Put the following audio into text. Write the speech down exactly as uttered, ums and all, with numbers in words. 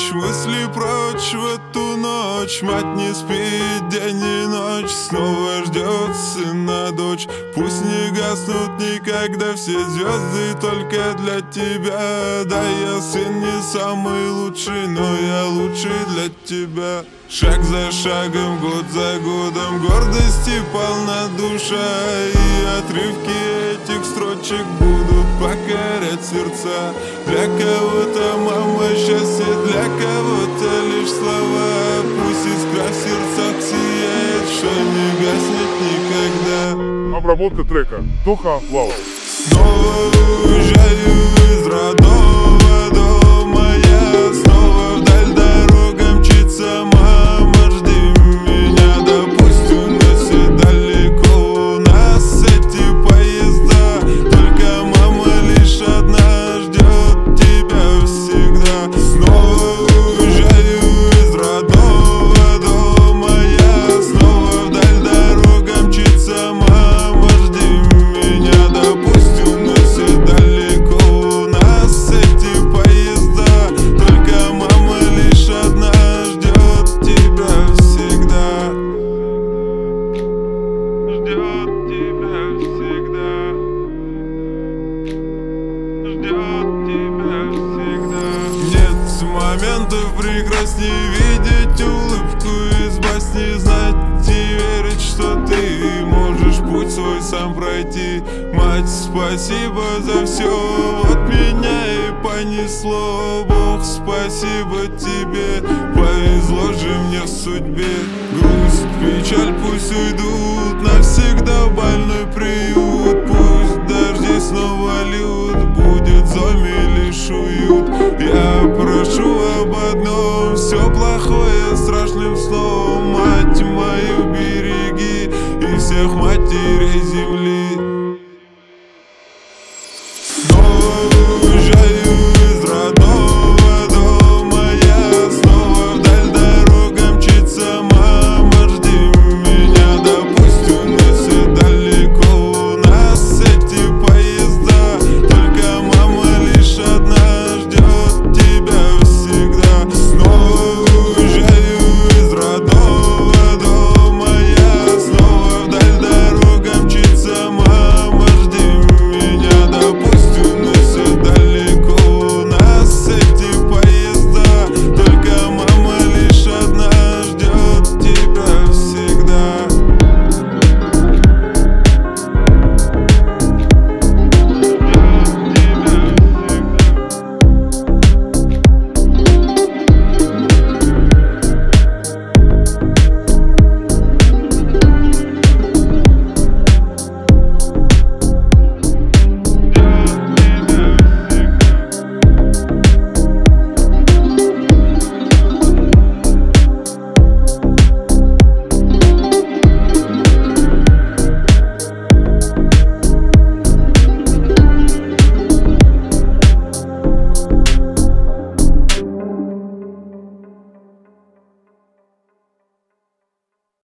прочь, мысли прочь в эту ночь. Мать не спит день и ночь, снова ждет сына дочь. Пусть не гаснут никогда все звезды только для тебя. Да, я сын не самый лучший, но я лучший для тебя. Шаг за шагом, год за годом, гордости полна душа. И отрывки этих строчек будут покорять сердца. Для кого-то мама счастье, для кого-то лишь слова. Пусть искра в сердцах сияет, что не гаснет никогда. Обработка трека Тоха Вау. Снова уезжаю из родного дома я, снова вдаль дорога мчится. Мама, жди меня, да пусть уносит далеко нас эти поезда. Только мама лишь одна ждет тебя всегда. Снова уезжаю из родного дома я, снова вдаль дорога мчится. Мама, жди меня, да пусть уносит далеко нас эти поезда. Только мама лишь одна ждет тебя всегда. Ждет тебя всегда. Ждет тебя всегда. Нет моментов прекрасней видеть улыбку из басни, знать и верить, что ты можешь путь свой сам пройти. Мать, спасибо за все, вот меня и понесло. Бог, спасибо тебе, повезло же мне в судьбе. Грусть, печаль пусть уйдут навсегда в больной приют. Пусть дожди снова льют, будет в доме лишь уют. Я прошу об одном, все плохое страшным сном. Мать мою береги и всех матерей земли.